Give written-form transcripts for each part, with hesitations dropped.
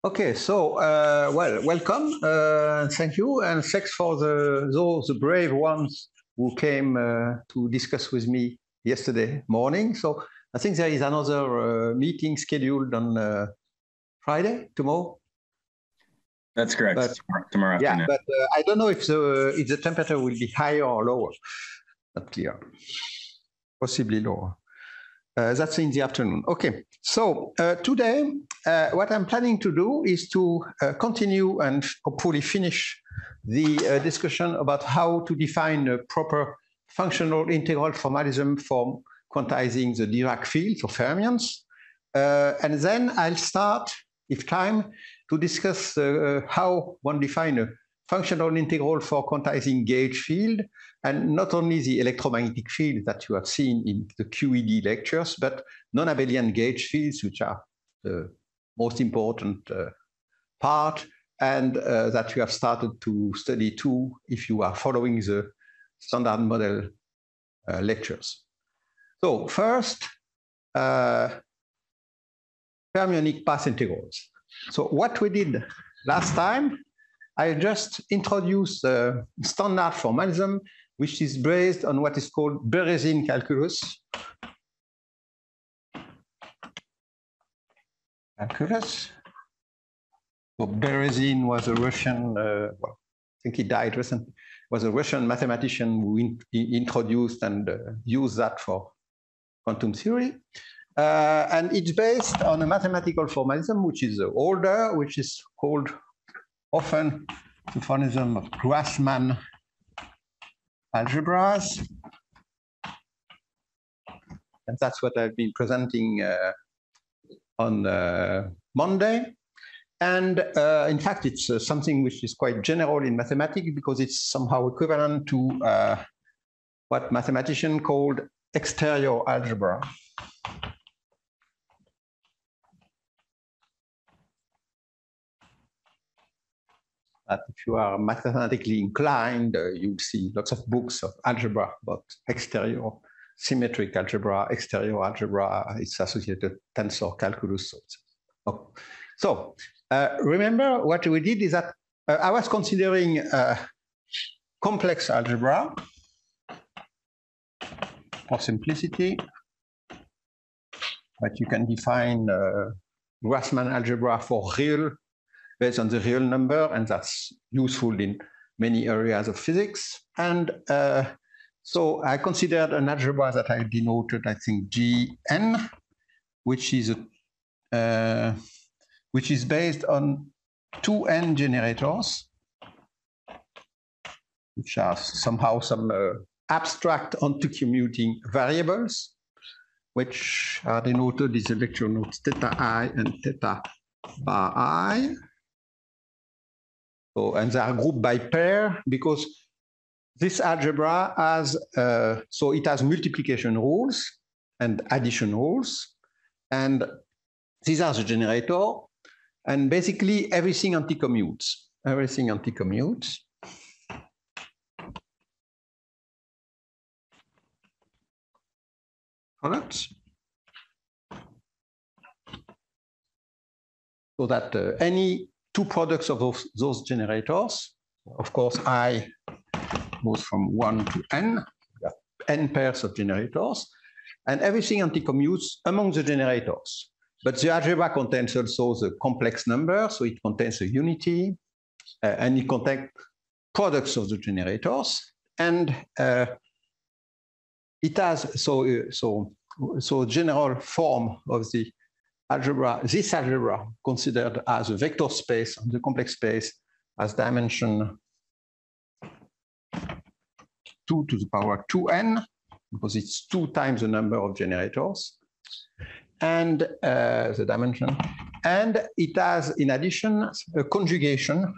Okay, so welcome, thank you, and thanks for those brave ones who came to discuss with me yesterday morning. So I think there is another meeting scheduled on Friday, tomorrow. That's correct. But, tomorrow afternoon. Yeah, but I don't know if the temperature will be higher or lower. Not clear. Possibly lower. That's in the afternoon. Okay, so today, what I'm planning to do is to continue and hopefully finish the discussion about how to define a proper functional integral formalism for quantizing the Dirac fields or fermions. And then I'll start, if time, to discuss how one define a functional integral for quantizing gauge field, and not only the electromagnetic field that you have seen in the QED lectures, but non-abelian gauge fields, which are the most important part, and that you have started to study too if you are following the standard model lectures. So first, fermionic path integrals. So what we did last time, I just introduced standard formalism, which is based on what is called Berezin calculus. So Berezin was a Russian, well, I think he died recently, was a Russian mathematician who introduced and used that for quantum theory. And it's based on a mathematical formalism, which is older, which is called often the formalism of Grassmann algebras. And that's what I've been presenting on Monday. And in fact, it's something which is quite general in mathematics because it's somehow equivalent to what mathematicians called exterior algebra. That if you are mathematically inclined, you'll see lots of books of algebra about exterior symmetric algebra, exterior algebra, its associated tensor calculus. So remember what we did is that I was considering complex algebra for simplicity, but you can define Grassmann algebra for real, based on the real number, and that's useful in many areas of physics. And so I considered an algebra that I denoted, I think, Gn, which is based on 2n generators, which are somehow some abstract onto-commuting variables, which are denoted as electron nodes theta I and theta bar I. So, and they are grouped by pair because this algebra has, so it has multiplication rules and addition rules. And these are the generator. And basically everything anti-commutes. Everything anti-commutes. Products. So that any two products of those generators, of course, I goes from 1 to n, n pairs of generators, and everything anti-commutes among the generators. But the algebra contains also the complex number, so it contains a unity, and it contains products of the generators, and it has so general form of the algebra, this algebra considered as a vector space on the complex space as dimension 2 to the power 2n, because it's 2 times the number of generators, and the dimension. And it has, in addition, a conjugation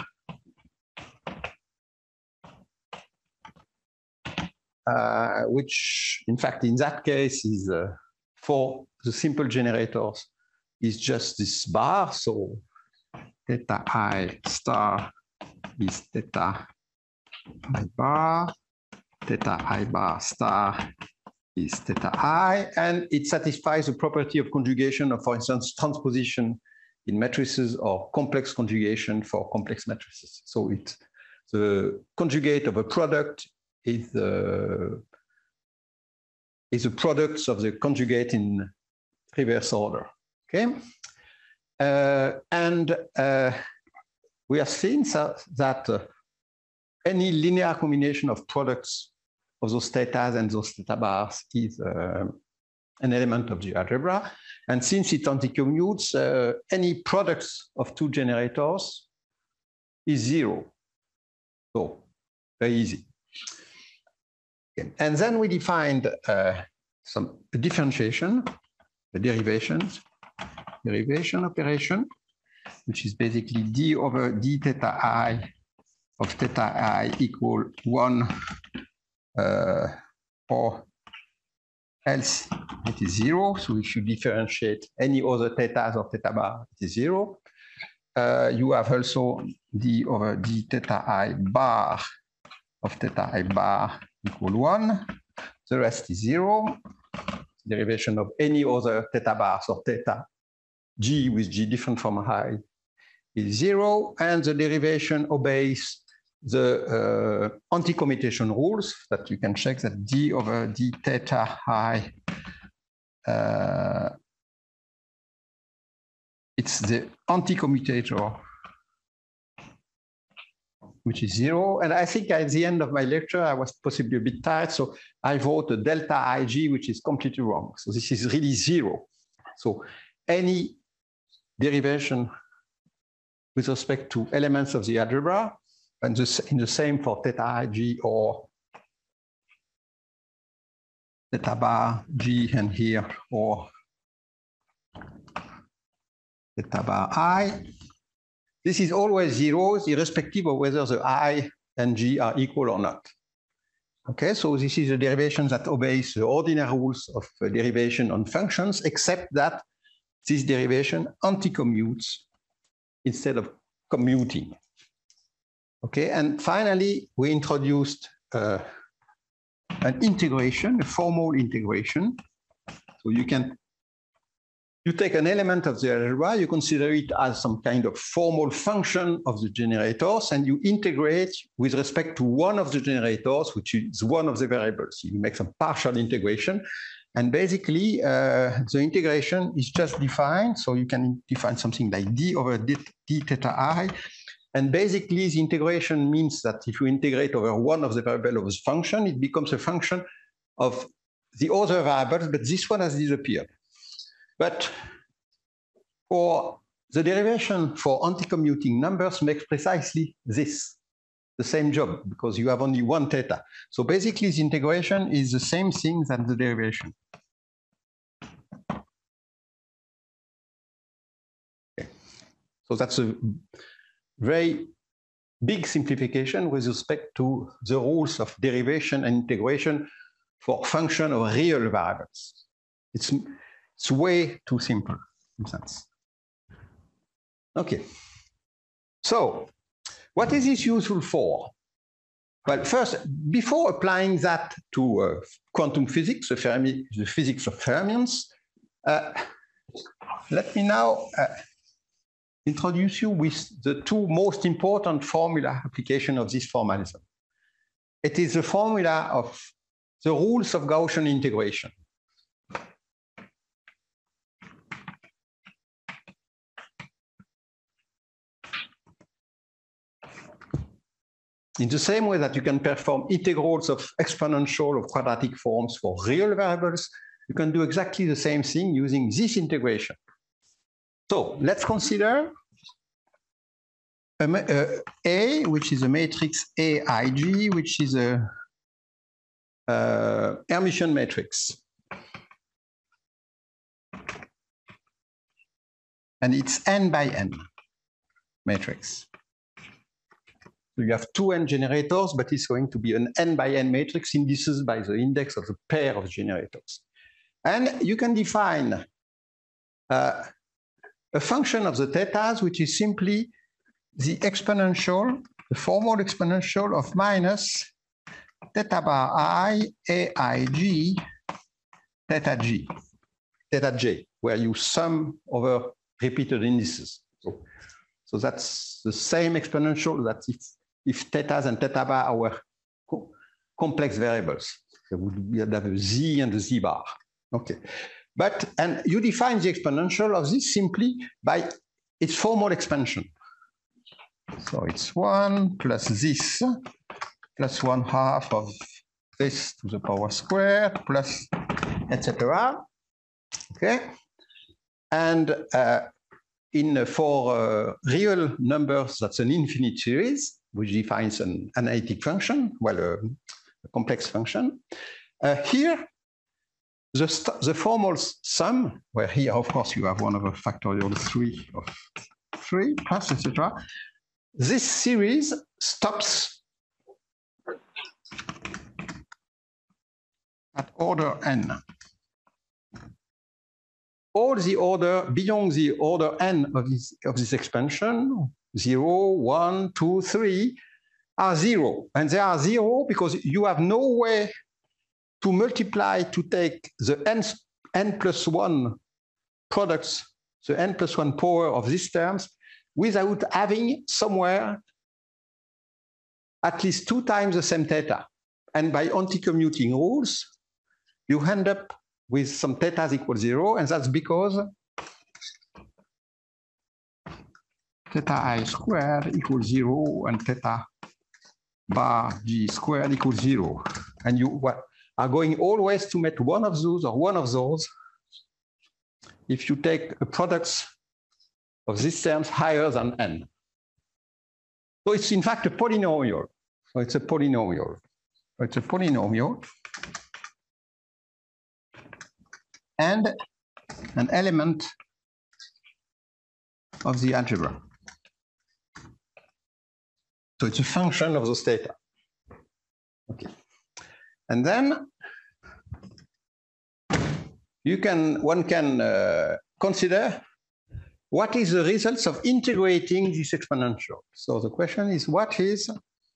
which, in fact, in that case is for the simple generators is just this bar. So theta I star is theta I bar, theta I bar star is theta I, and it satisfies the property of conjugation of, for instance, transposition in matrices or complex conjugation for complex matrices. So it's the conjugate of a product is the product of the conjugate in reverse order. Okay, we have seen that any linear combination of products of those thetas and those theta bars is an element of the algebra. And since it anticommutes, any products of two generators is 0. So very easy. Okay. And then we defined some differentiation, the derivation operation, which is basically d over d theta I of theta I equal 1 or else it is 0. So if you differentiate any other thetas of theta bar, it is 0. You have also d over d theta I bar of theta I bar equal 1. The rest is 0. Derivation of any other theta bars or theta g with g different from I is 0. And the derivation obeys the anti-commutation rules that you can check that d over d theta I, it's the anti-commutator, which is 0. And I think at the end of my lecture, I was possibly a bit tired, so I wrote a delta IG, which is completely wrong. So this is really 0. So any derivation with respect to elements of the algebra, and in the same for theta IG or theta bar G and here, or theta bar I. This is always 0, irrespective of whether the I and G are equal or not. Okay, so this is a derivation that obeys the ordinary rules of derivation on functions, except that this derivation anti-commutes instead of commuting. Okay, and finally, we introduced an integration, a formal integration. So you take an element of the algebra, you consider it as some kind of formal function of the generators, and you integrate with respect to one of the generators, which is one of the variables. You make some partial integration, and basically the integration is just defined. So you can define something like d over d theta I. And basically, the integration means that if you integrate over one of the variables of this function, it becomes a function of the other variables, but this one has disappeared. But for the derivation for anti-commuting numbers makes precisely this, the same job, because you have only one theta. So basically, the integration is the same thing as the derivation. Okay. So that's a very big simplification with respect to the rules of derivation and integration for function of real variables. It's way too simple in a sense. Okay. So what is this useful for? Well, first, before applying that to quantum physics, the physics of fermions, let me now introduce you with the two most important formula application of this formalism. It is the formula of the rules of Gaussian integration. In the same way that you can perform integrals of exponential or quadratic forms for real variables, you can do exactly the same thing using this integration. So let's consider A, which is a matrix AIG, which is a Hermitian matrix. And it's n by n matrix. So you have two n generators, but it's going to be an n by n matrix indices by the index of the pair of generators. And you can define a function of the thetas, which is simply the exponential, the formal exponential of minus theta bar I, AIG, theta G, theta J, where you sum over repeated indices. So that's the same exponential that if thetas and theta bar were complex variables, there would have a z and a z bar. Okay, and you define the exponential of this simply by its formal expansion. So it's 1 plus this plus 1/2 of this to the power squared plus etc. Okay, and for real numbers, that's an infinite series, which defines an analytic function, well, a complex function. Here, the formal sum, where here, of course, you have 1 over factorial 3 of 3 plus, etc. This series stops at order n. All the order beyond the order n of this expansion, 0, 1, 2, 3, are 0. And they are 0 because you have no way to multiply to take the n plus 1 products, the n plus 1 power of these terms, without having somewhere at least 2 times the same theta. And by anti-commuting rules, you end up with some thetas equal 0, and that's because theta I squared equals 0 and theta bar g squared equals 0. And you are going always to make one of those or one of those if you take a product of these terms higher than n. So it's in fact a polynomial. So it's a polynomial. So it's a polynomial and an element of the algebra. So it's a function of those theta. Okay. And then one can consider what is the results of integrating this exponential. So the question is, what is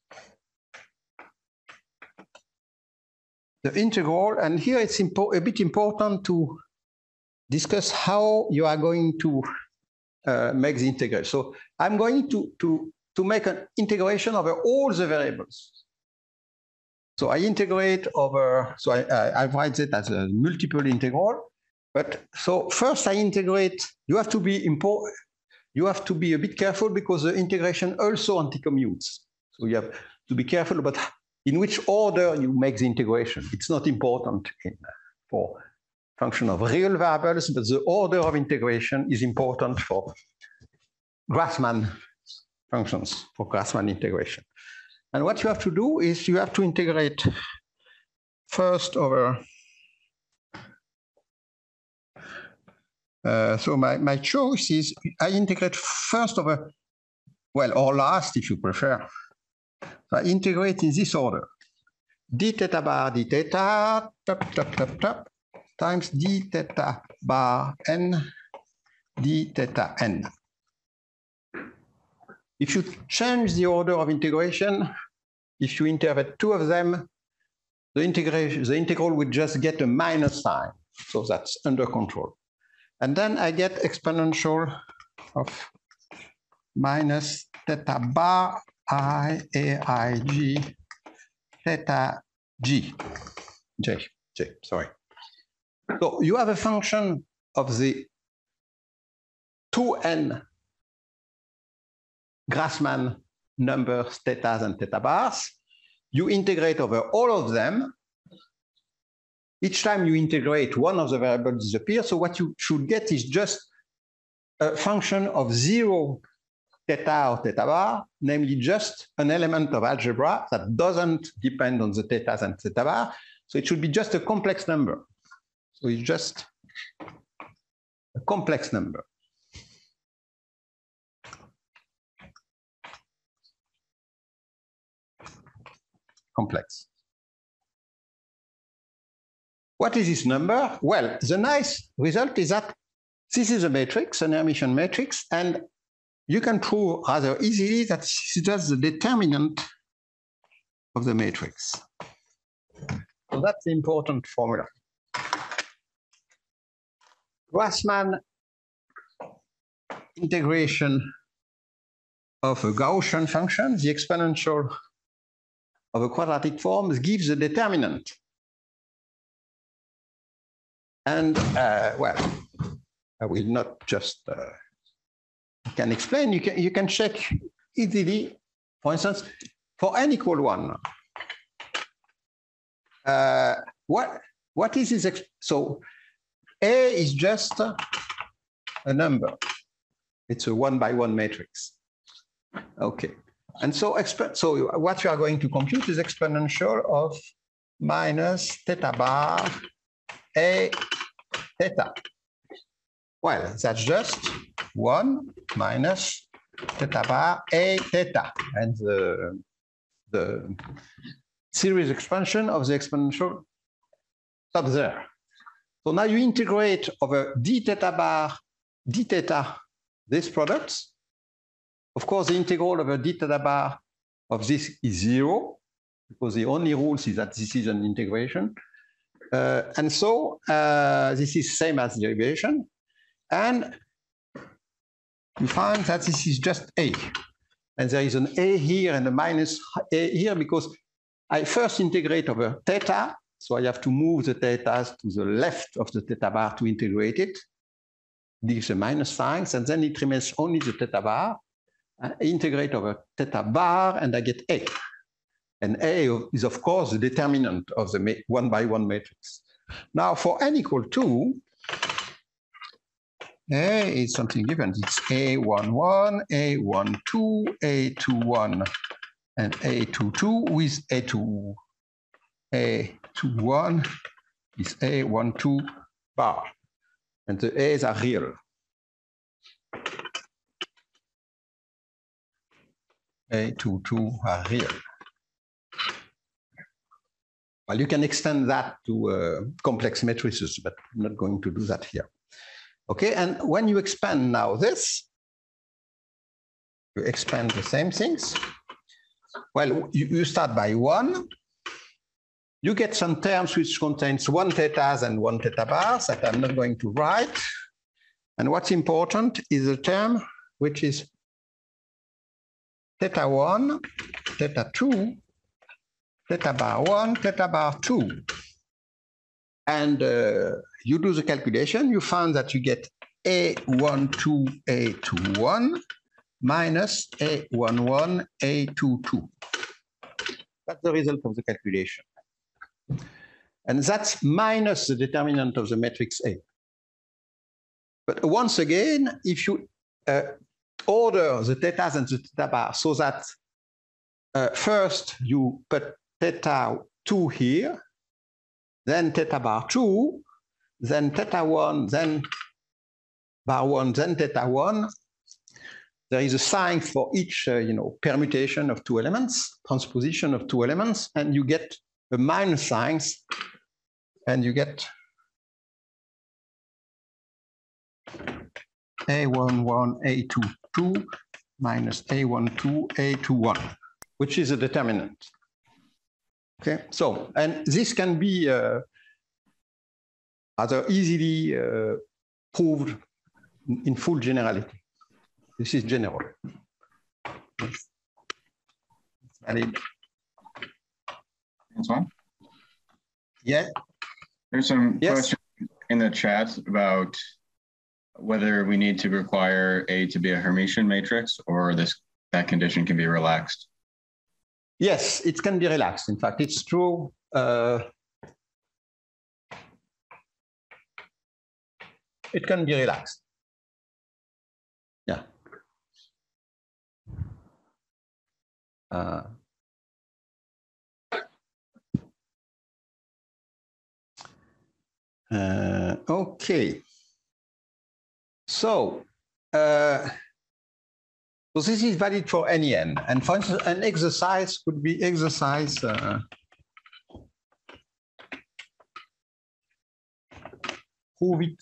the integral? And here it's a bit important to discuss how you are going to make the integral. So I'm going to make an integration over all the variables. So I integrate over, so I write it as a multiple integral. But so first I integrate, you have to be a bit careful because the integration also anti-commutes. So you have to be careful about in which order you make the integration. It's not important for function of real variables, but the order of integration is important for Grassmann functions, for Grassmann integration. And what you have to do is you have to integrate first over, so my choice is I integrate first over, well, or last if you prefer. So I integrate in this order. D theta bar d theta, top, times d theta bar n, d theta n. If you change the order of integration, if you interpret 2 of them, the integral would just get a minus sign. So that's under control. And then I get exponential of minus theta bar I, A, I, G, theta G, J, sorry. So you have a function of the 2n Grassmann numbers, thetas and theta bars. You integrate over all of them. Each time you integrate, one of the variables disappears. So what you should get is just a function of 0 theta or theta bar, namely just an element of algebra that doesn't depend on the thetas and theta bar. So it should be just a complex number. So it's just a complex number. Complex. What is this number? Well, the nice result is that this is a matrix, an Hermitian matrix, and you can prove rather easily that this is just the determinant of the matrix. So that's the important formula. Grassmann integration of a Gaussian function, the exponential of a quadratic form gives a determinant. And well, I will not just can explain. You can check easily. For instance, for n equal 1, what is this? So A is just a number. It's a 1-by-1 matrix. Okay. And so what you are going to compute is exponential of minus theta bar A theta. Well, that's just 1 minus theta bar A theta. And the series expansion of the exponential up there. So now you integrate over d theta bar d theta this product. Of course, the integral over d theta bar of this is 0, because the only rules is that this is an integration. And so this is same as derivation. And you find that this is just A. And there is an A here and a minus A here, because I first integrate over theta. So I have to move the thetas to the left of the theta bar to integrate it. Gives a minus signs, and then it remains only the theta bar. I integrate over theta bar, and I get A. And A is, of course, the determinant of the 1-by-1 matrix. Now, for n equal 2, A is something given. It's A11, A12, A21, and A22 with A21 is A12 bar. And the A's are real. A22 are real. Well, you can extend that to complex matrices, but I'm not going to do that here. Okay, and when you expand now this, you expand the same things. Well, you start by 1. You get some terms which contains 1 thetas and 1 theta bars that I'm not going to write. And what's important is a term which is theta 1, theta 2, theta bar 1, theta bar 2. And you do the calculation, you found that you get A12, A21 minus A11, A22. That's the result of the calculation. And that's minus the determinant of the matrix A. But once again, if you order the thetas and the theta bar so that first you put theta 2 here, then theta bar 2, then theta 1, then bar 1, then theta 1. There is a sign for each permutation of 2 elements, transposition of 2 elements, and you get the minus signs, and you get A11, A22 minus A12, A21, which is a determinant. Okay, so, and this can be rather easily proved in full generality. This is general. Antoine? Yeah. There's some questions in the chat about whether we need to require A to be a Hermitian matrix, or that condition can be relaxed. Yes, it can be relaxed. In fact, it's true. It can be relaxed. Yeah. Okay. So this is valid for any n. And for instance, an exercise could be exercise prove it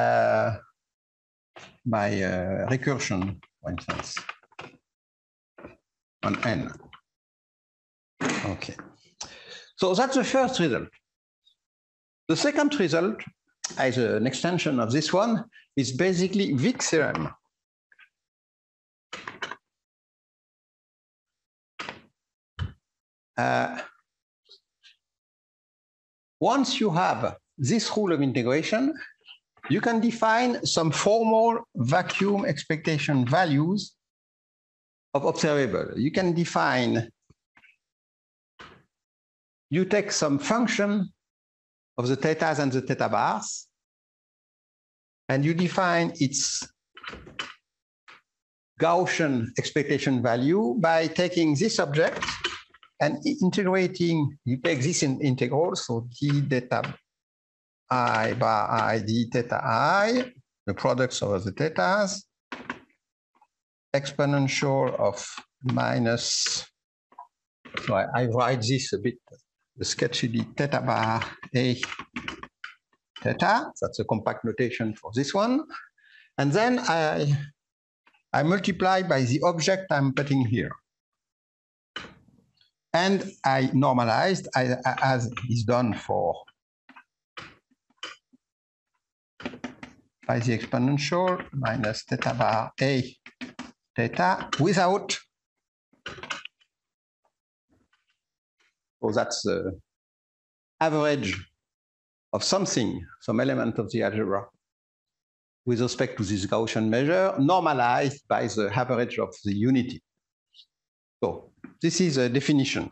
by recursion, for instance, on n. Okay. So that's the first result. The second result, as an extension of this one, is basically Wick's theorem. once you have this rule of integration, you can define some formal vacuum expectation values of observable. You can define, you take some function of the thetas and the theta bars, and you define its Gaussian expectation value by taking this object and integrating, you take this in integral, so d theta I bar I d theta I, the products of the thetas, exponential of minus, so I write this a bit sketchily, theta bar A theta, that's a compact notation for this one. And then I multiply by the object I'm putting here. And I normalized, as is done for by the exponential minus theta bar A theta without, so that's the average of something, some element of the algebra with respect to this Gaussian measure, normalized by the average of the unity. So this is a definition.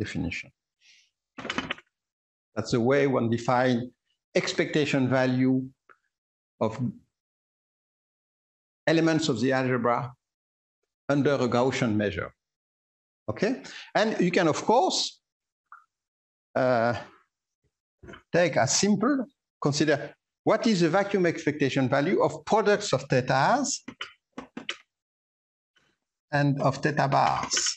That's the way one defines expectation value of elements of the algebra under a Gaussian measure. Okay, and you can of course take a simple, consider what is the vacuum expectation value of products of thetas and of theta bars.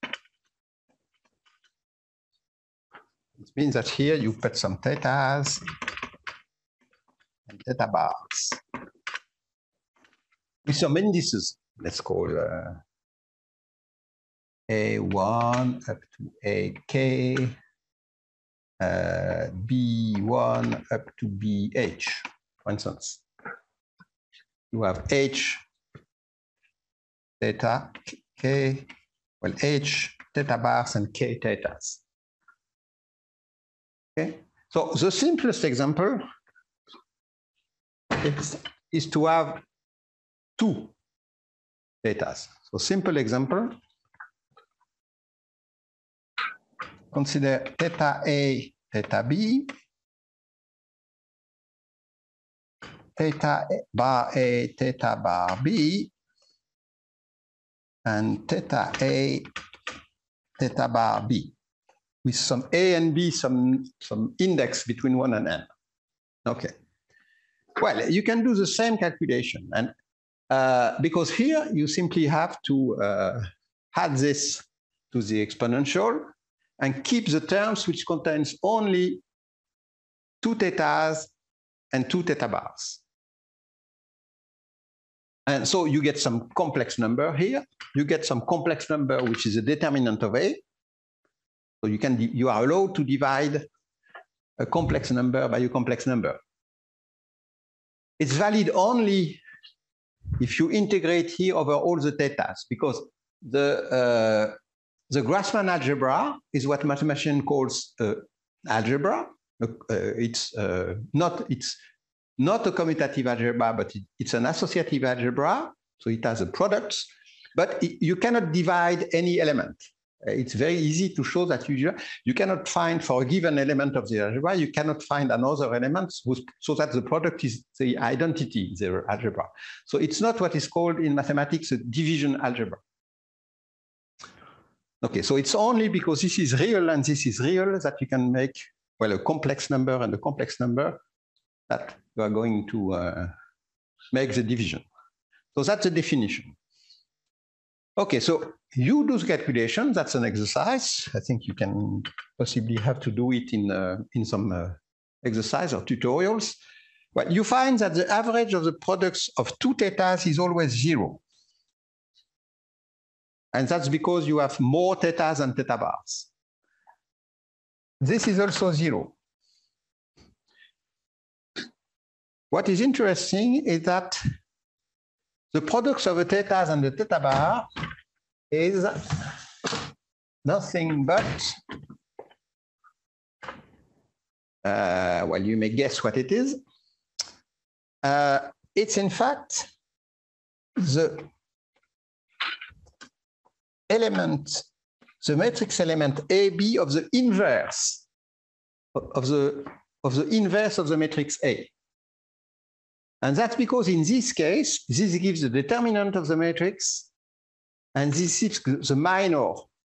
It means that here you put some thetas and theta bars with some indices. Let's call A1 up to AK, B1 up to BH, for instance. You have H theta, K, well, H theta bars and K thetas. Okay, so the simplest example is to have two thetas. So simple example, consider theta A, theta B, theta bar A, theta bar B, and theta A, theta bar B, with some A and B, some index between 1 and n. Okay. Well, you can do the same calculation, and because here you simply have to add this to the exponential and keep the terms which contains only two thetas and two theta bars. And so you get some complex number here. You get some complex number which is a determinant of A. So you are allowed to divide a complex number by a complex number. It's valid only if you integrate here over all the thetas, because the Grassmann algebra is what mathematician calls algebra. It's not a commutative algebra, but it's an associative algebra. So it has a product, but you cannot divide any element. It's very easy to show that you cannot find for a given element of the algebra, you cannot find another element so that the product is the identity, the algebra. So it's not what is called in mathematics a division algebra. Okay, so it's only because this is real and this is real that you can make, well, a complex number and a complex number that you are going to make the division. So that's the definition. Okay, so you do the calculation. That's an exercise. I think you can possibly have to do it in some exercise or tutorials. Well, you find that the average of the products of two thetas is always 0. And that's because you have more thetas than theta bars. This is also 0. What is interesting is that the products of the thetas and the theta bar is nothing but, well, you may guess what it is. It's in fact the element, the matrix element AB of the inverse of the inverse of the matrix A. And that's because in this case, this gives the determinant of the matrix, and this is the minor.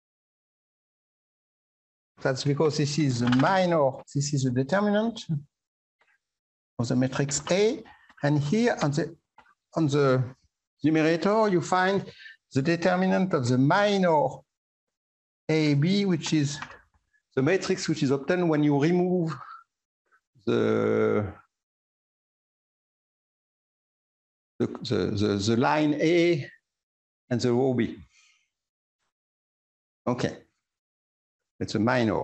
That's because this is the minor, this is the determinant of the matrix A. And here on the numerator, you find the determinant of the minor AB, which is the matrix which is obtained when you remove the line A and the row B. Okay, it's a minor.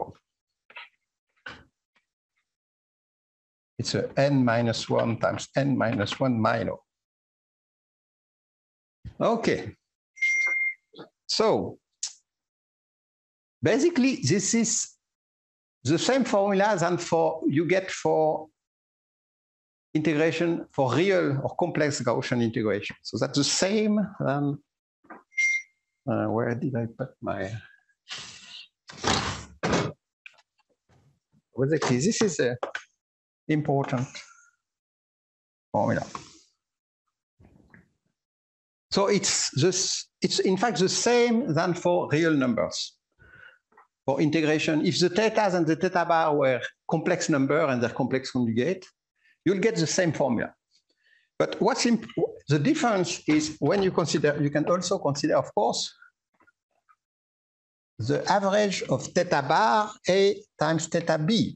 It's a n minus 1 times n minus 1 minor. Okay, so basically this is the same formula than you get for integration for real or complex Gaussian integration. So that's the same. Where did I put my? Basically, this is an important formula. So it's in fact the same than for real numbers. For integration, if the thetas and the theta bar were complex number and their complex conjugate, you'll get the same formula. But the difference is when you consider, you can also consider, of course, the average of theta bar A times theta B.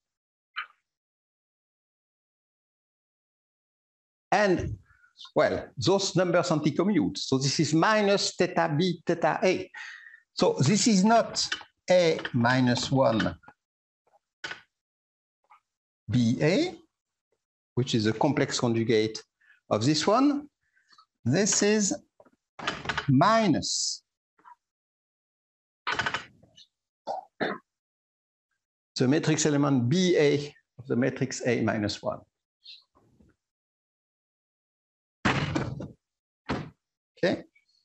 And, well, those numbers anti-commute. So this is minus theta B, theta A. So this is not A minus 1 BA, which is a complex conjugate of this one. This is minus the matrix element BA of the matrix A minus 1. Okay.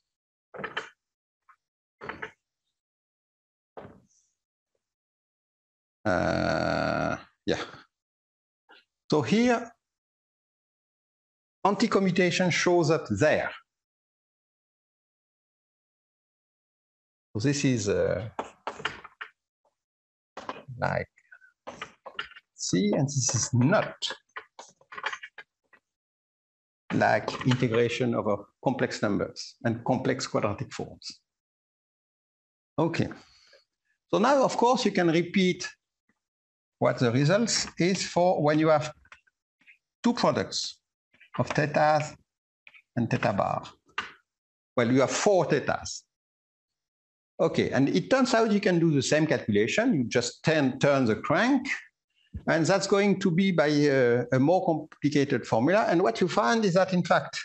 Yeah. So here, anti-commutation shows up there. So this is like C, and this is not like integration over complex numbers and complex quadratic forms. Okay. So now, of course, you can repeat what the results is for when you have two products of thetas and theta bar. Well, you have 4 thetas. Okay, and it turns out you can do the same calculation. You just turn the crank, and that's going to be by a more complicated formula. And what you find is that, in fact,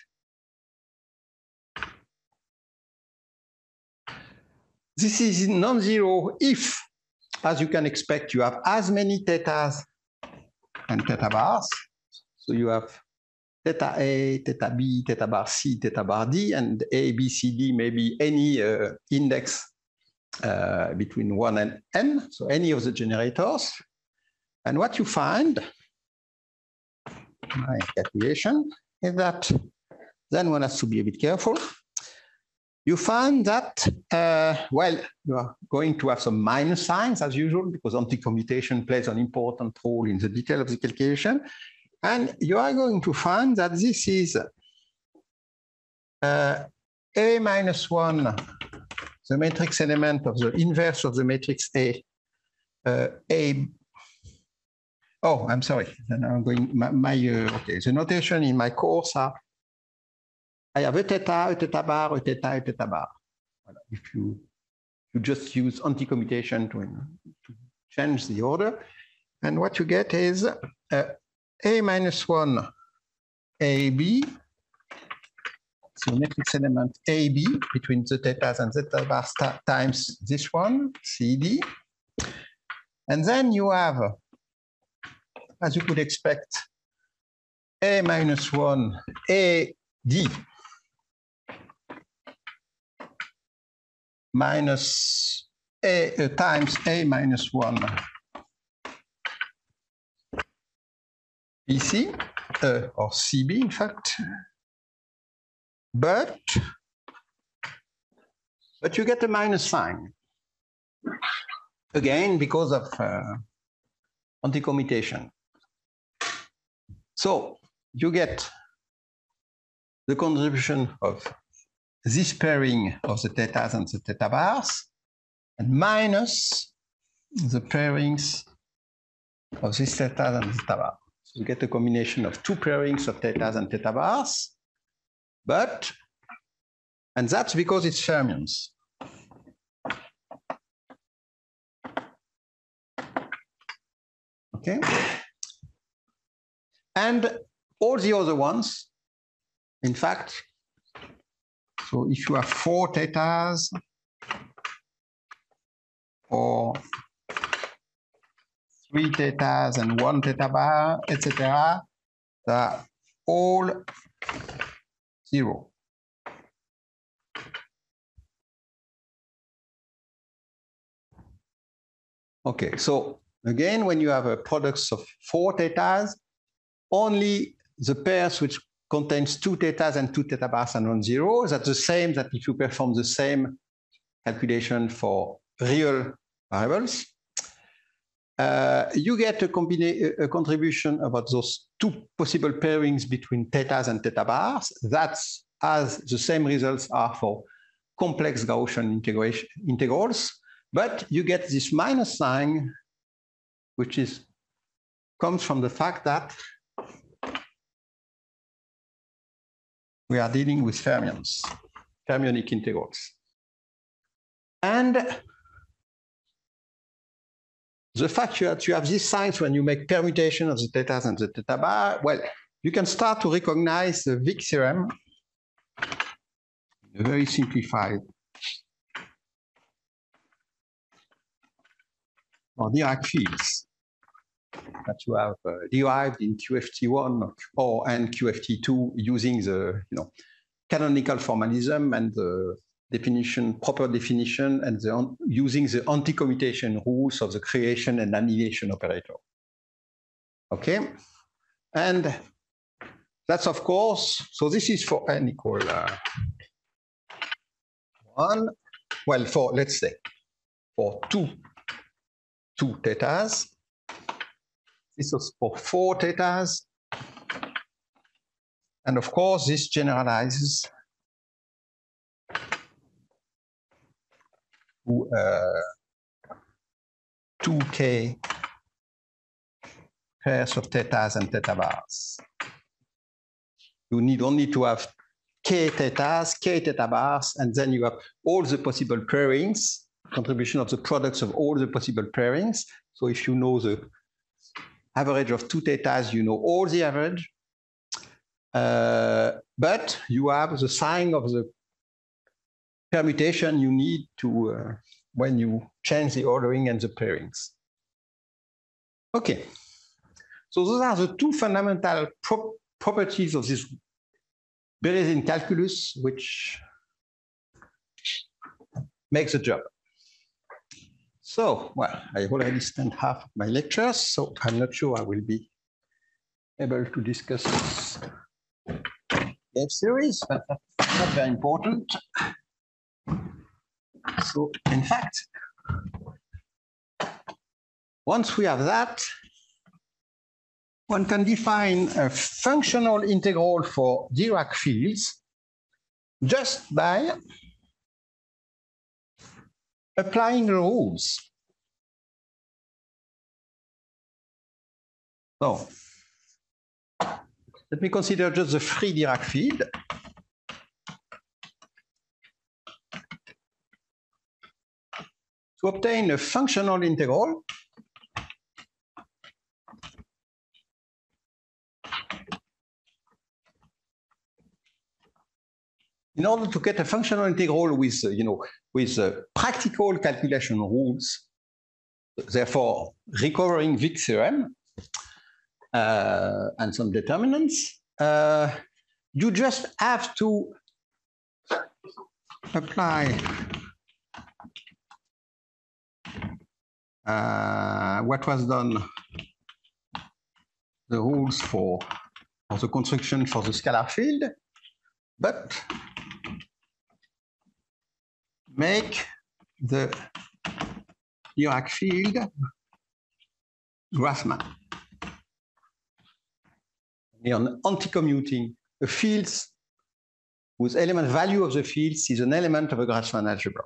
this is non-zero if, as you can expect, you have as many thetas and theta bars. So you have theta A, theta B, theta bar C, theta bar D, and A, B, C, D may be any index between 1 and n, so any of the generators. And what you find, my calculation, is that, then one has to be a bit careful. You find that, well, you are going to have some minus signs as usual, because anti-commutation plays an important role in the detail of the calculation. And you are going to find that this is A minus 1, the matrix element of the inverse of the matrix A. Oh, I'm sorry. Then I'm going, okay, the notation in my course are, I have a theta bar, a theta bar. If you just use anti-commutation to change the order. And what you get is A minus 1 AB So matrix element AB between the thetas and zeta bars times this one, CD. And then you have, as you could expect, A minus 1, AD minus A times A minus 1 BC, or CB, in fact. But you get a minus sign. Again, because of anti-commutation. So you get the contribution of this pairing of the thetas and the theta bars, and minus the pairings of this theta and theta bar. So you get a combination of two pairings of thetas and theta bars, and that's because it's fermions. Okay? And all the other ones, in fact, so if you have 4 thetas or 3 thetas and 1 theta bar, etc., they are all 0. Okay, so again, when you have a products of 4 thetas, only the pairs which contains 2 thetas and 2 theta bars are non-zero. That's the same that if you perform the same calculation for real variables. You get a contribution about those 2 possible pairings between thetas and theta bars. That's as the same results are for complex Gaussian integrals, but you get this minus sign, which comes from the fact that we are dealing with fermions, fermionic integrals. And the fact that you have these signs when you make permutation of the thetas and the theta bar, well, you can start to recognize the Wick theorem, very simplified, or Dirac fields that you have derived in QFT1 and QFT2 using the canonical formalism and the proper definition, and using the anti-commutation rules of the creation and annihilation operator. Okay, and that's of course, so this is for n equal 1. Well, for let's say for two thetas. This is for 4 thetas. And of course, this generalizes to 2k pairs of thetas and theta bars. You need only to have k thetas, k theta bars, and then you have all the possible pairings, contribution of the products of all the possible pairings. So if you know the average of 2 thetas, you know all the average. But you have the sign of the permutation you need to when you change the ordering and the pairings. Okay, so those are the 2 fundamental properties of this Berezin calculus, which makes the job. So, well, I already spent half of my lectures, so I'm not sure I will be able to discuss the series, but that's not very important. So, in fact, once we have that, one can define a functional integral for Dirac fields just by applying the rules. So let me consider just the free Dirac field. To obtain a functional integral, in order to get a functional integral with, with practical calculation rules, therefore recovering Wick theorem and some determinants, you just have to apply what was done, the rules for the construction for the scalar field, but make the Dirac field Grassmann. We are anti-commuting the fields whose element value of the fields is an element of a Grassmann algebra.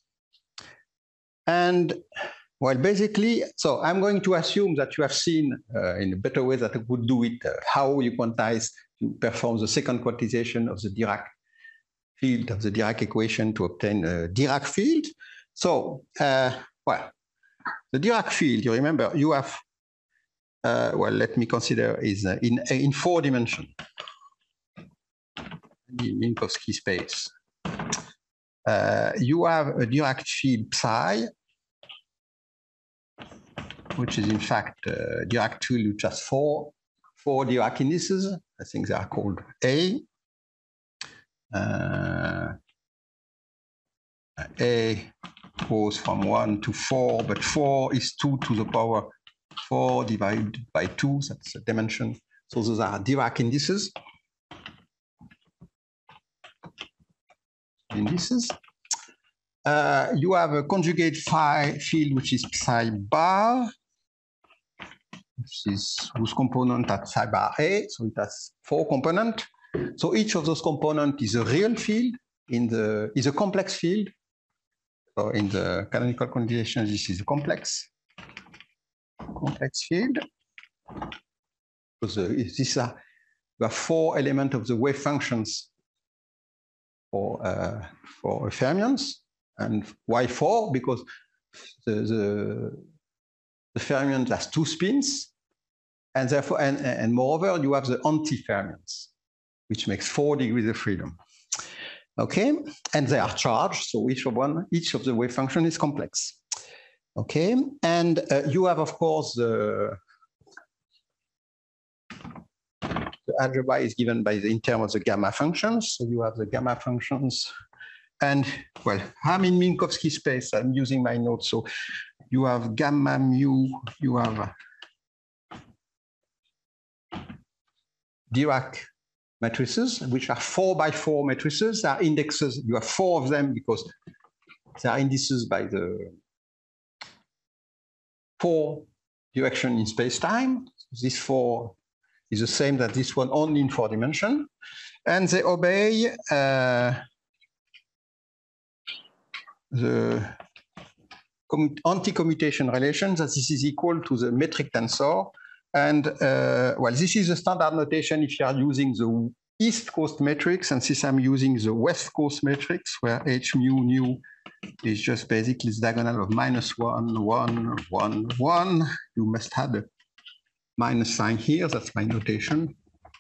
And well, basically, so I'm going to assume that you have seen in a better way that I would do it, how you quantize, you perform the second quantization of the Dirac field of the Dirac equation to obtain a Dirac field. So, well, the Dirac field, you remember, you have, well, let me consider is in 4 dimensions, in Minkowski space. You have a Dirac field psi, which is in fact Dirac field which has four Dirac indices. I think they are called A. A goes from 1 to 4, but 4 is 2 to the power 4 divided by 2. That's a dimension. So those are Dirac indices. You have a conjugate phi field which is psi bar, whose component at psi bar A. So it has 4 components. So each of those components is a real field, is a complex field. So in the canonical quantization, this is a complex field. Because you have 4 elements of the wave functions for fermions. And why 4? Because the fermion has 2 spins, and therefore, and moreover, you have the anti-fermions, which makes 4 degrees of freedom. Okay, and they are charged, so each of the wave function is complex. Okay, and you have, of course, the algebra is given in terms of the gamma functions. So you have the gamma functions. And well, I'm in Minkowski space. I'm using my notes. So you have gamma mu, you have Dirac matrices, which are 4 by 4 matrices. They are indexes. You have 4 of them because they are indices by the 4 direction in space-time. This 4 is the same that this one, only in 4 dimensions. And they obey the anti-commutation relation, that this is equal to the metric tensor. And well, this is the standard notation if you are using the East Coast matrix, and since I'm using the West Coast matrix, where h mu nu is just basically the diagonal of -1, 1, 1, 1, you must have the minus sign here. That's my notation.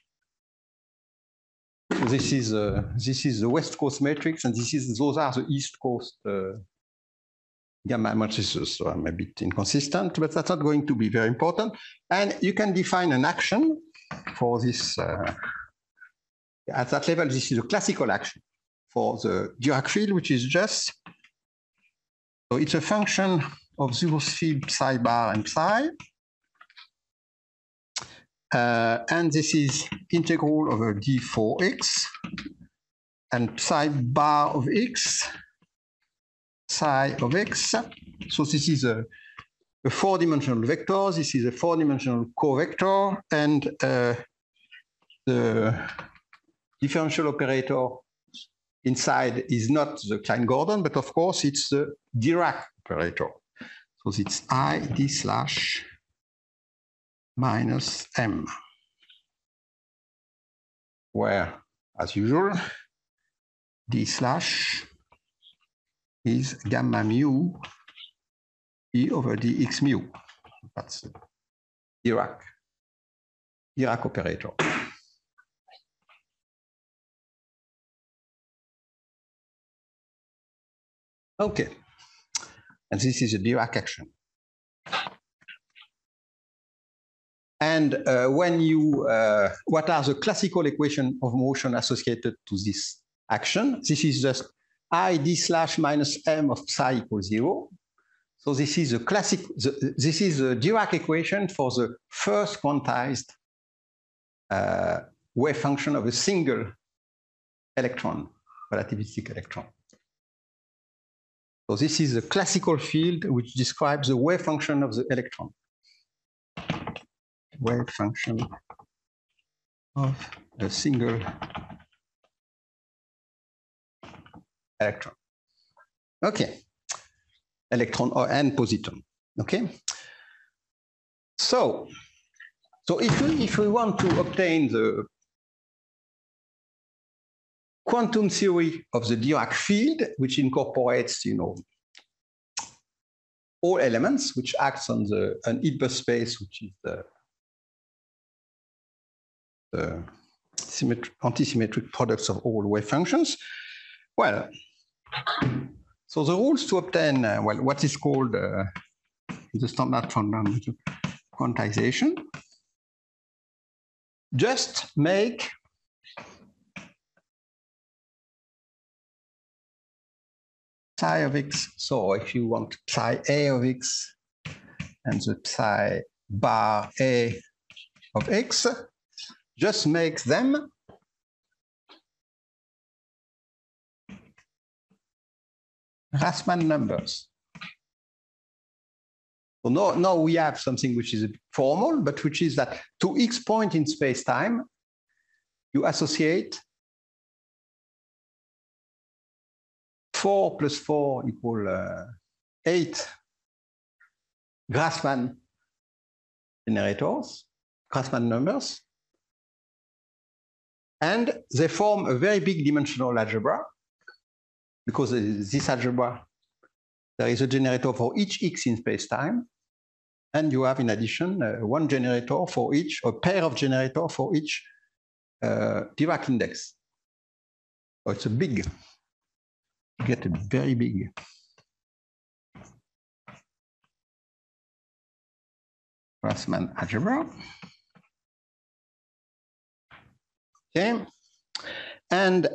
So this is the West Coast matrix, and those are the East Coast gamma matrices. So I'm a bit inconsistent, but that's not going to be very important. And you can define an action for this. At that level, this is a classical action for the Dirac field, which is just, so it's a function of those field psi bar and psi. And this is integral over d4x and psi bar of x, psi of x. So this is a 4-dimensional vector. This is a 4-dimensional covector, and the differential operator inside is not the Klein-Gordon, but of course it's the Dirac operator. So it's I d slash minus m, where, as usual, d slash is gamma mu e over dx mu. That's the Dirac operator. Okay. And this is a Dirac action. And when you, what are the classical equations of motion associated to this action? This is just I d slash minus m of psi equals 0. So this is a classic, this is a Dirac equation for the first quantized wave function of a single electron, relativistic electron. So this is a classical field which describes the wave function of the electron. Wave function of a single electron. Okay. Electron or n positon. Okay. So if we want to obtain the quantum theory of the Dirac field, which incorporates, all elements, which acts on an Hilbert space, which is the antisymmetric products of all wave functions. Well, so the rules to obtain, what is called the standard fundamental quantization, just make psi of x. So if you want psi a of x and the psi bar a of x, just make them Grassmann numbers. So now we have something which is formal, but which is that to x point in space-time, you associate 4 plus 4 equal 8 Grassmann generators, Grassmann numbers, and they form a very big dimensional algebra, because this algebra, there is a generator for each x in space-time, and you have in addition one generator for each, a pair of generators for each Dirac index. So it's a big, you get a very big Grassmann algebra. Okay, and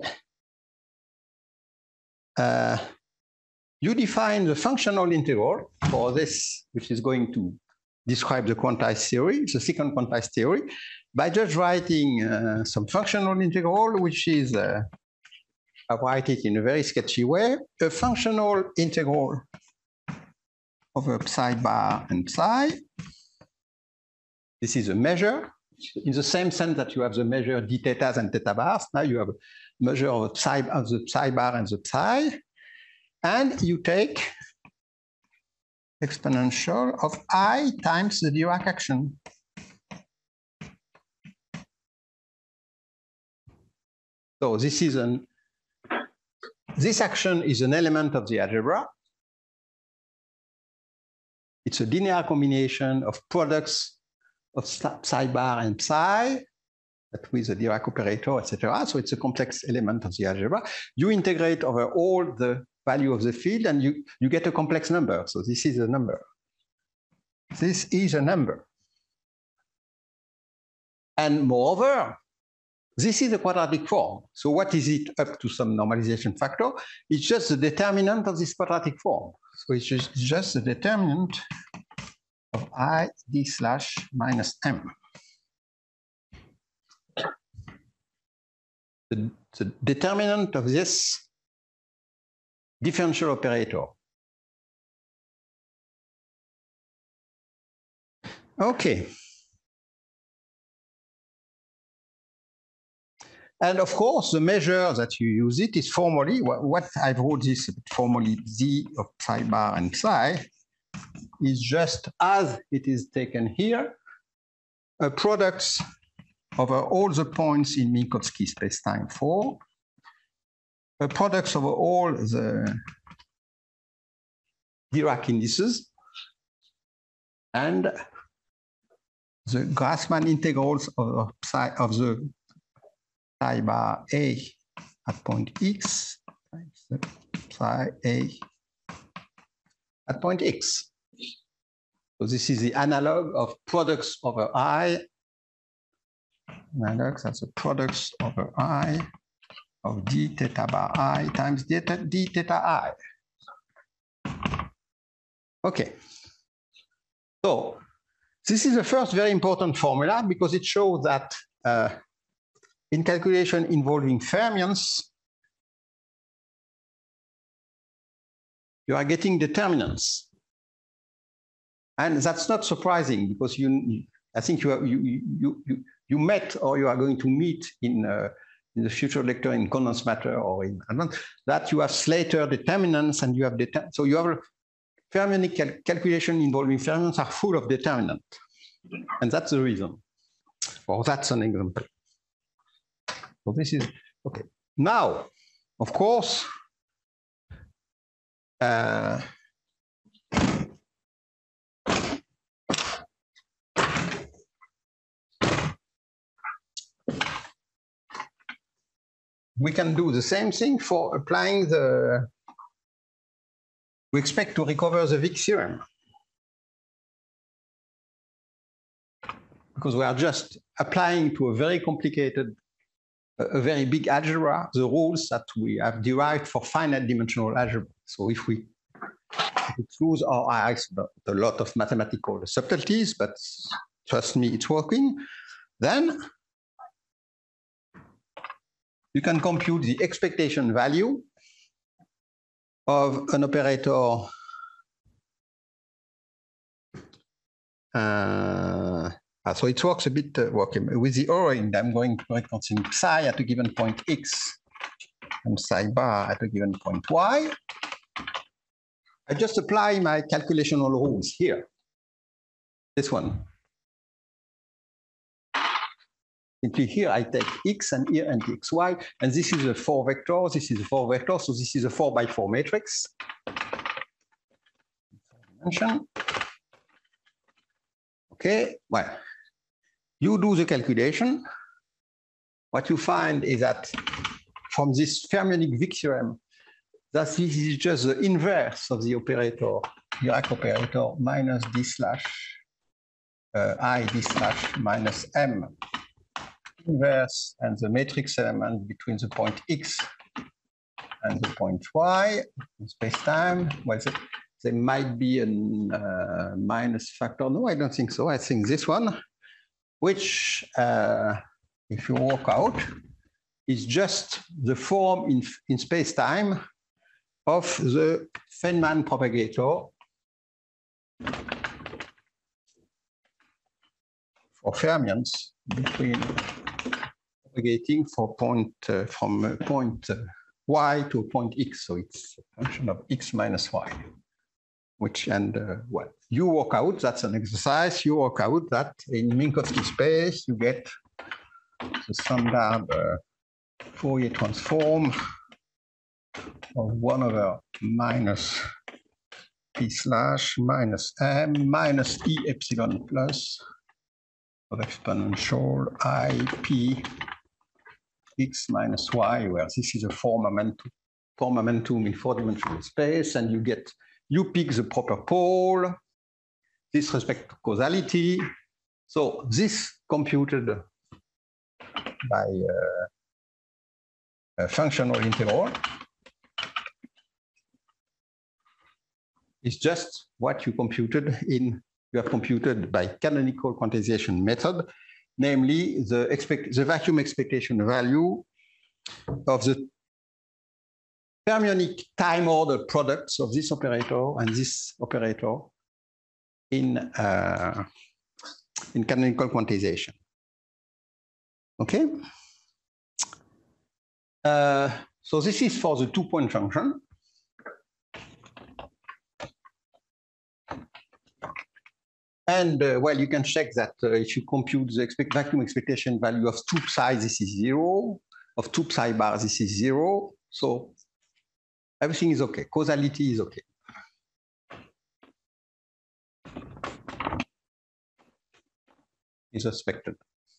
you define the functional integral for this, which is going to describe the quantized theory, the second quantized theory, by just writing some functional integral, which is, I write it in a very sketchy way, a functional integral over psi bar and psi. This is a measure, in the same sense that you have the measure d thetas and theta bars. Now you have a measure of the psi bar and the psi, and you take exponential of I times the Dirac action. So this action is an element of the algebra. It's a linear combination of products of psi bar and psi, but with a Dirac operator, etc. So it's a complex element of the algebra. You integrate over all the value of the field, and you get a complex number. So this is a number. This is a number. And moreover, this is a quadratic form. So what is it up to some normalization factor? It's just the determinant of this quadratic form. So it's just the determinant of I d slash minus m. The determinant of this differential operator. Okay. And of course, the measure that you use it is formally, what I wrote this formally, z of psi bar and psi, is just as it is taken here, a product over all the points in Minkowski spacetime 4, a product over all the Dirac indices, and the Grassmann integrals of the psi bar a at point x times the psi a at point X. So this is the analog of products over I. Analog, that's the products over I of d theta bar I times d theta I. Okay. So this is the first very important formula because it shows that in calculation involving fermions, you are getting determinants. And that's not surprising because I think you met or you are going to meet in the future lecture in condensed matter or in advanced, that you have Slater determinants and you have so you have fermionic calculation involving fermions are full of determinants. And that's the reason. Or that's an example. So this is, okay. Now, of course, we can do the same thing for applying we expect to recover the Wick theorem. Because we are just applying to a very complicated, a very big algebra, the rules that we have derived for finite dimensional algebra. So if we choose our eyes, a lot of mathematical subtleties, but trust me, it's working, then you can compute the expectation value of an operator so it works a bit working with the origin. I'm going to reconsider psi at a given point x and psi bar at a given point y. I just apply my calculational rules here. This one. Simply here I take x and here and xy, and this is a 4 vector, this is a 4 vector, so this is a 4 by 4 matrix. Okay, well, you do the calculation. What you find is that from this fermionic Wick theorem, that this is just the inverse of the operator, Dirac operator, minus d slash I d slash minus m. Inverse and the matrix element between the point x and the point y in space-time. Well, there might be a minus factor. No, I don't think so. I think this one, which, if you work out, is just the form in space-time of the Feynman propagator for fermions between propagating for from a point y to a point x, so it's a function of x minus y. Which well, you work out. That's an exercise. You work out that in Minkowski space you get the standard Fourier transform of 1 over minus p slash minus m minus e epsilon plus of exponential I p x minus y, where this is a four momentum in 4-dimensional space, and you pick the proper pole, this respect to causality. So this computed by a functional integral is just what you computed you have computed by canonical quantization method, namely the vacuum expectation value of the fermionic time order products of this operator and this operator in canonical quantization. Okay? So this is for the two-point function. And well, you can check that if you compute the vacuum expectation value of 2 psi, this is 0. Of 2 psi bar, this is 0. So everything is okay. Causality is okay. Is expected.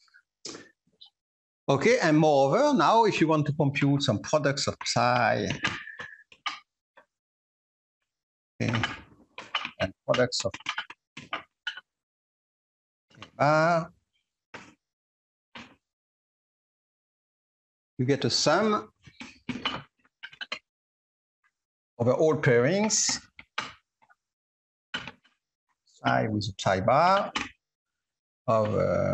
Okay, and moreover, now if you want to compute some products of psi, okay, products of bar. You get a sum over all pairings, psi with a psi bar of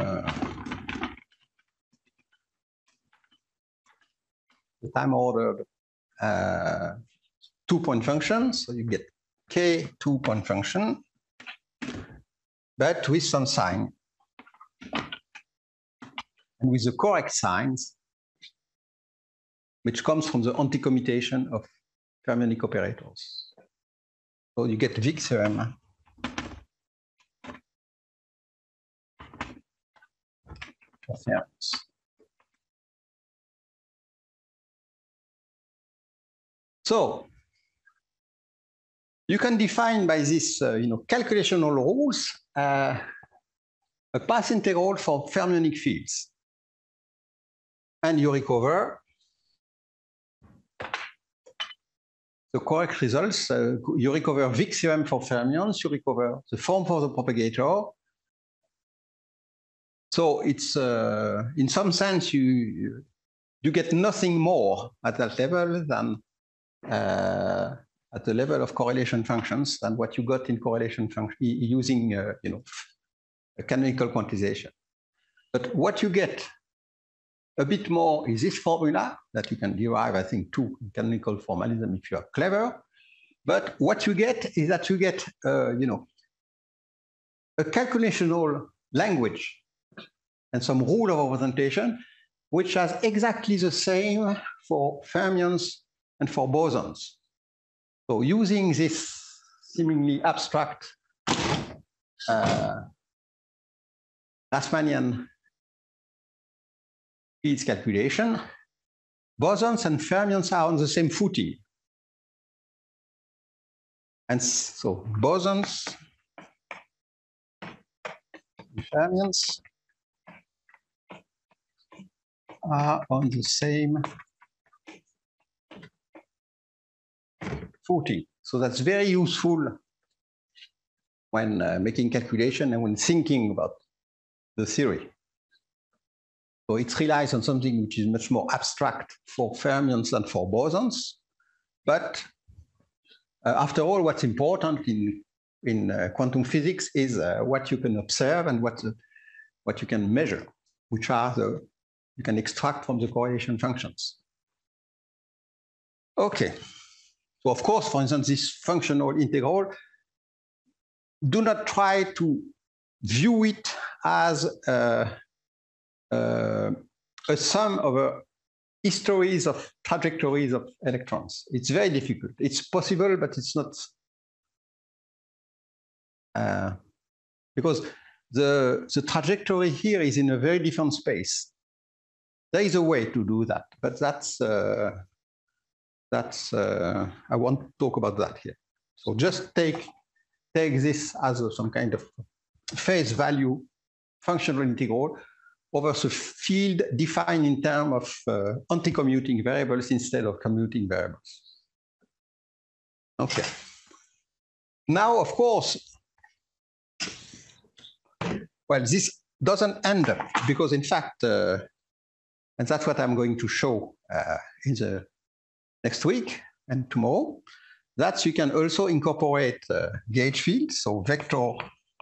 the time ordered 2-point function. So you get k 2-point function, but with some sign. And with the correct signs, which comes from the anti-commutation of fermionic operators. So you get Wick theorem for fermions. So you can define by this, calculational rules, a path integral for fermionic fields. And you recover the correct results. You recover Wick theorem for fermions, you recover the form for the propagator. So it's, in some sense, you get nothing more at that level than at the level of correlation functions than what you got in correlation function using, a canonical quantization. But what you get a bit more is this formula that you can derive, I think, to canonical formalism if you are clever. But what you get is that you get, a calculational language and some rule of representation, which has exactly the same for fermions and for bosons. So using this seemingly abstract Grassmannian fields calculation, bosons and fermions are on the same footing. And so bosons and fermions are on the same footing. So that's very useful when making calculation and when thinking about the theory. So it relies on something which is much more abstract for fermions than for bosons. But after all, what's important in quantum physics is what you can observe and what you can measure, which are you can extract from the correlation functions. Okay. So of course, for instance, this functional integral, do not try to view it as a sum of histories of trajectories of electrons. It's very difficult. It's possible, but it's not. Because the trajectory here is in a very different space. There is a way to do that, but that's I won't talk about that here. So just take this as some kind of phase value functional integral over the field defined in terms of anti-commuting variables instead of commuting variables. Okay. Now, of course, well, this doesn't end up because, in fact, and that's what I'm going to show in the next week and tomorrow, that you can also incorporate gauge fields, so vector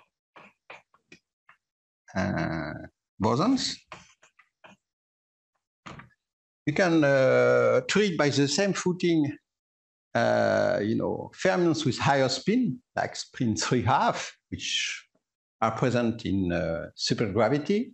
bosons. You can treat by the same footing, fermions with higher spin, like spin 3½ which are present in supergravity.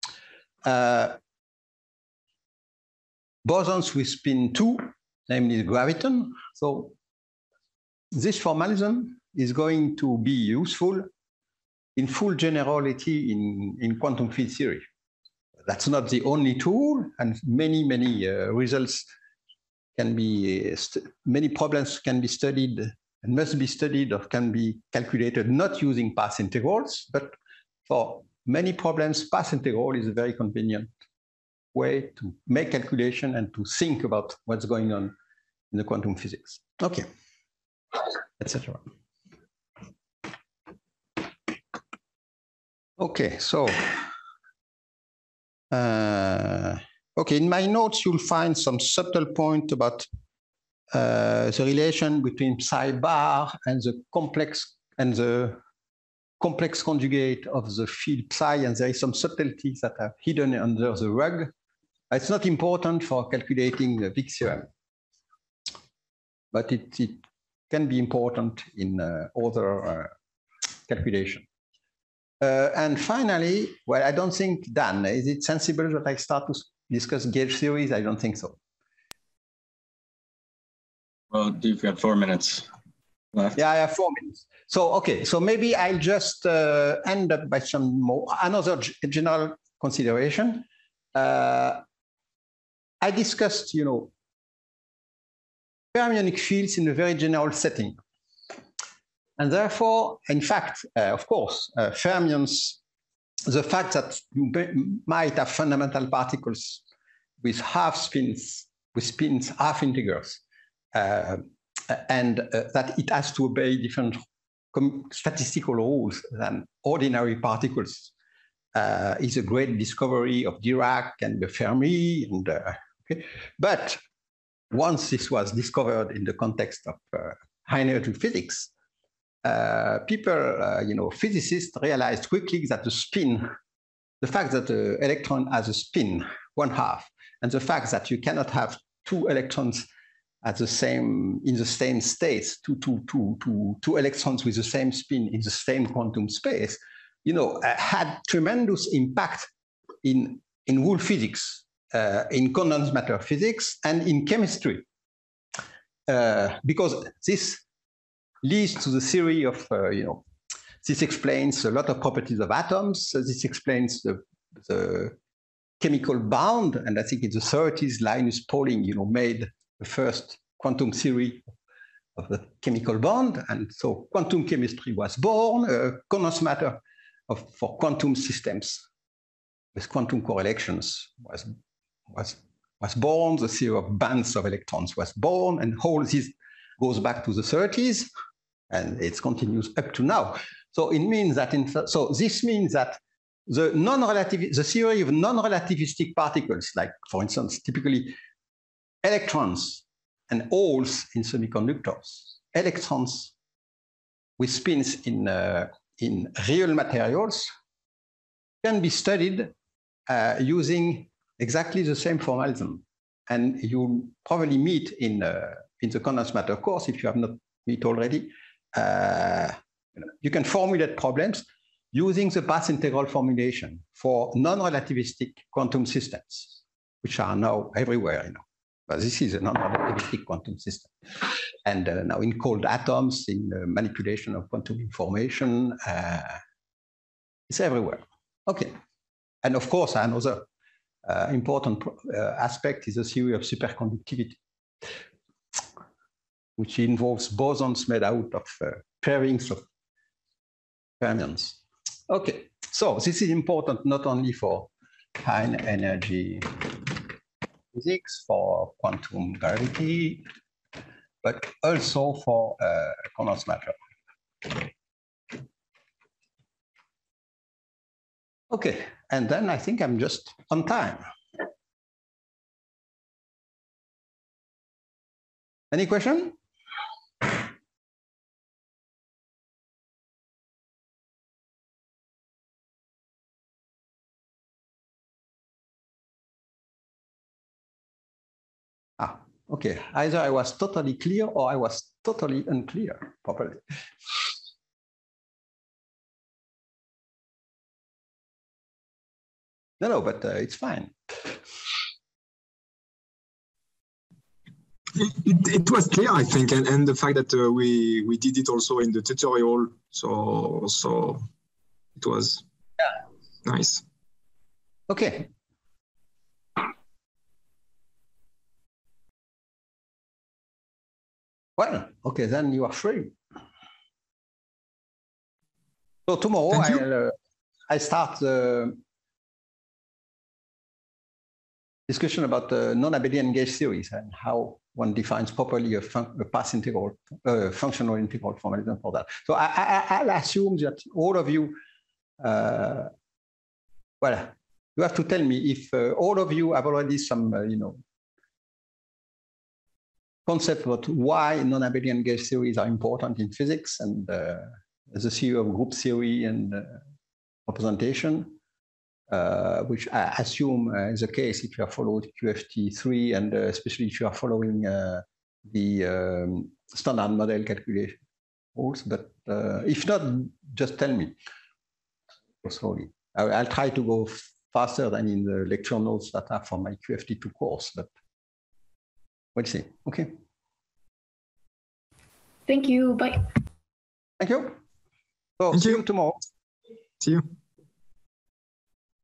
Bosons with spin 2, namely the graviton. So this formalism is going to be useful in full generality in quantum field theory. That's not the only tool, and many results can be, many problems can be studied and must be studied or can be calculated not using path integrals, but for many problems, path integral is a very convenient way to make calculation and to think about what's going on in the quantum physics. Okay, etc. Okay, so okay, in my notes you'll find some subtle point about the relation between psi bar and the complex conjugate of the field psi, and there is some subtleties that are hidden under the rug. It's not important for calculating the Wick theorem, but it can be important in other calculation. And finally, well, I don't think, Dan, is it sensible that I start to discuss gauge theories? I don't think so. Well, you've got 4 minutes left. Yeah, I have 4 minutes. So, okay, so maybe I'll just end up by another general consideration. I discussed, fermionic fields in a very general setting. And therefore, in fact, of course, fermions, the fact that you might have fundamental particles with half spins, half integers, and that it has to obey different statistical rules than ordinary particles is a great discovery of Dirac and the Fermi. And, okay. But once this was discovered in the context of high energy physics, people, physicists realized quickly that the fact that the electron has a spin, 1/2, and the fact that you cannot have 2 electrons in the same states, two electrons with the same spin in the same quantum space, had tremendous impact in whole physics, in condensed matter physics, and in chemistry, because this leads to the theory of, this explains a lot of properties of atoms. So this explains the chemical bond. And I think in the 30s, Linus Pauling, made the first quantum theory of the chemical bond. And so quantum chemistry was born, condensed matter for quantum systems with quantum correlations was born. The theory of bands of electrons was born, and all this goes back to the 30s. And it continues up to now. So it means that this means that the theory of non-relativistic particles, like for instance, typically electrons and holes in semiconductors, electrons with spins in real materials, can be studied using exactly the same formalism. And you'll probably meet in the condensed matter course, if you have not met already. You can formulate problems using the path integral formulation for non-relativistic quantum systems, which are now everywhere. But this is a non-relativistic quantum system. And now in cold atoms, in manipulation of quantum information, it's everywhere. Okay. And of course, another important aspect is the theory of superconductivity, which involves bosons made out of pairings of fermions. Okay, so this is important not only for high energy physics, for quantum gravity, but also for condensed matter. Okay, and then I think I'm just on time. Any question? Okay, either I was totally clear or I was totally unclear properly. No, but it's fine. It was clear, I think, and the fact that we did it also in the tutorial, so it was nice. Okay. Well, okay, then you are free. So tomorrow I start the discussion about the non-abelian gauge theories and how one defines properly a path integral, functional integral formalism for that. So I'll assume that all of you Well, you have to tell me if all of you have already some, concept about why non-abelian gauge theories are important in physics and the theory of group theory and representation, which I assume is the case if you have followed QFT3 and especially if you are following the standard model calculation rules. But if not, just tell me. Slowly. I'll try to go faster than in the lecture notes that are for my QFT2 course, but we'll see. Okay. Thank you. Bye. Thank you. So see you tomorrow. See you.